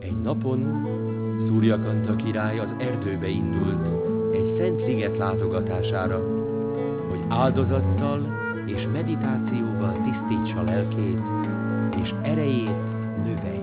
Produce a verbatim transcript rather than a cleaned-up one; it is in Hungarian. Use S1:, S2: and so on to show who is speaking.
S1: Egy napon Szúrjakanta király az erdőbe indult egy szent sziget látogatására, hogy áldozattal és meditációval tisztítsa lelkét és erejét növelje.